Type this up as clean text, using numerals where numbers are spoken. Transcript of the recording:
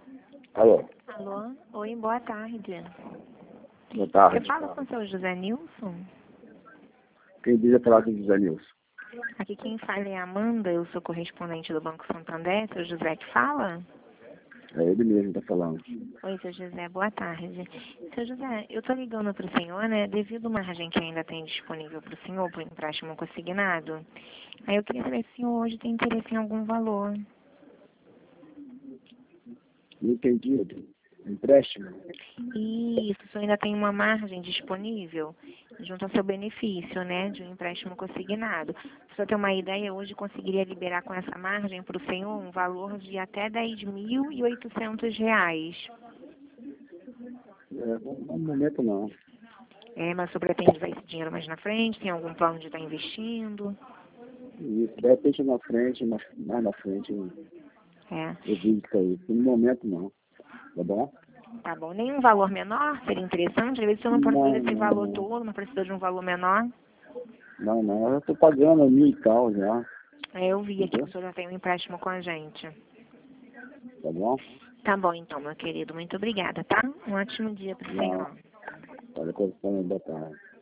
Alô, Alô? Oi, boa tarde. boa tarde. Você fala com o seu José Nilson? Quem diz é falar com o José Nilson? Aqui quem fala é a Amanda, eu sou correspondente do Banco Santander, seu José que fala? É ele mesmo que está falando. Oi, seu José, boa tarde. Seu José, eu tô ligando para o senhor, né, devido à margem que ainda tem disponível para o senhor, para o empréstimo consignado. Aí eu queria saber se o senhor hoje tem interesse em algum valor. Não entendi. Empréstimo? Isso, o senhor ainda tem uma margem disponível junto ao seu benefício, né, de um empréstimo consignado. Para o senhor ter uma ideia, hoje conseguiria liberar com essa margem para o senhor um valor de até R$ 10.800. No momento não. Mas o senhor pretende usar esse dinheiro mais na frente? Tem algum plano de estar investindo? Isso, de repente mais na frente É, eu vi isso aí. No momento não. Tá bom? tá bom. Nenhum valor menor seria interessante? Às vezes o senhor não precisa desse valor Não. todo, não precisa de um valor menor. Não. Eu estou pagando 1.000 e tal já. Eu vi aqui que Entendeu? o senhor já tem um empréstimo com a gente. Tá bom? Tá bom, então, meu querido. Muito obrigada, tá? Um ótimo dia para o Não. senhor. Olha, boa tarde.